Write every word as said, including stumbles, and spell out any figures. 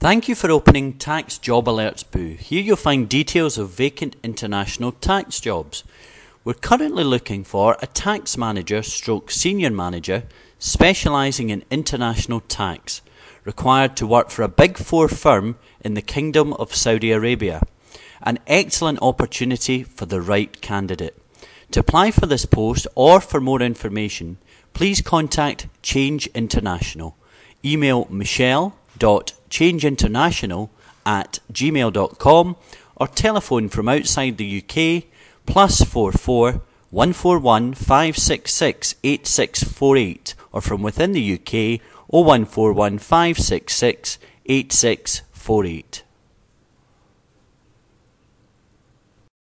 Thank you for opening Tax Job Alerts Boo. Here you'll find details of vacant international tax jobs. We're currently looking for a tax manager stroke senior manager specialising in international tax, required to work for a Big Four firm in the Kingdom of Saudi Arabia. An excellent opportunity for the right candidate. To apply for this post or for more information, please contact Change International. Email michelle dot change international at gmail dot com or telephone from outside the U K plus four four one four one five six six eight six four eight or from within the U K oh one four one five six six eight six four eight.